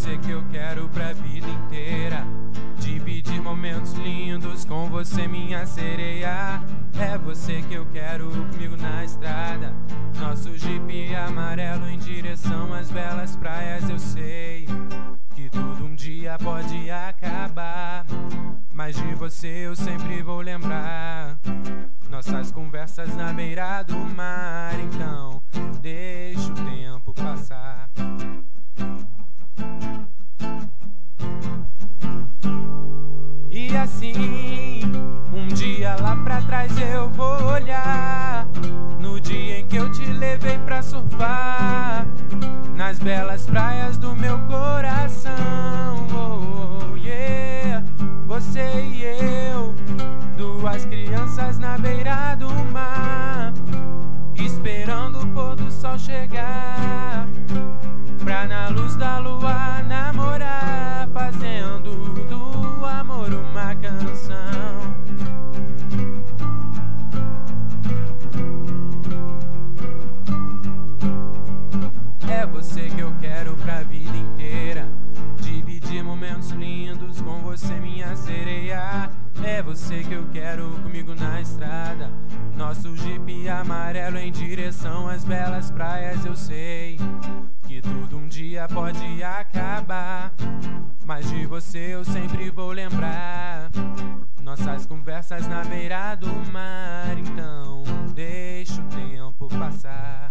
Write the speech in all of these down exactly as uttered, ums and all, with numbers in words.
você que eu quero pra vida inteira. Dividir momentos lindos com você, minha sereia. É você que eu quero comigo na estrada. Nosso Jeep amarelo em direção às belas praias. Eu sei que tudo um dia pode acabar, mas de você eu sempre vou lembrar. Nossas conversas na beira do mar. Então deixa o tempo passar. E assim, um dia lá pra trás eu vou olhar, no dia em que eu te levei pra surfar nas belas praias do meu coração. Oh, oh, yeah. Você e eu, duas crianças na beira do mar, esperando o pôr do sol chegar, pra na luz da lua namorar, fazendo do amor uma canção. É você que eu quero pra vida inteira. Dividir momentos lindos com você, minha sereia. É você que eu quero comigo na estrada. Nosso Jeep amarelo em direção às belas praias. Eu sei que tudo um dia pode acabar, mas de você eu sempre vou lembrar. Nossas conversas na beira do mar. Então deixa o tempo passar.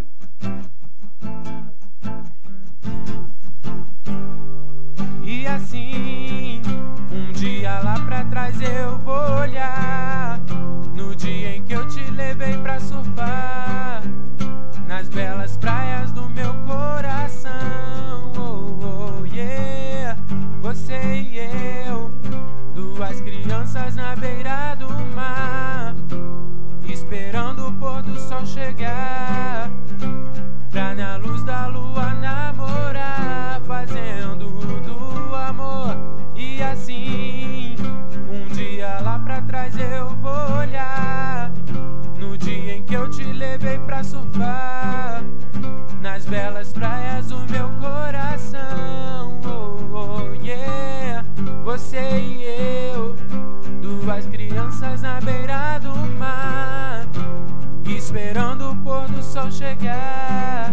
E assim, um dia lá pra trás eu vou olhar, no dia em que eu te levei pra surfar nas belas praias do meu coração. Oh, oh, yeah. Você e eu, duas crianças na beira do mar, esperando o pôr do sol chegar, pra na luz da lua namorar, fazendo do amor. E assim, um dia lá pra trás eu vou olhar, no dia em que eu te levei pra surfar nas belas praias do meu coração. Oh, oh, yeah. Você e eu, duas crianças na beira do mar, esperando o pôr do sol chegar,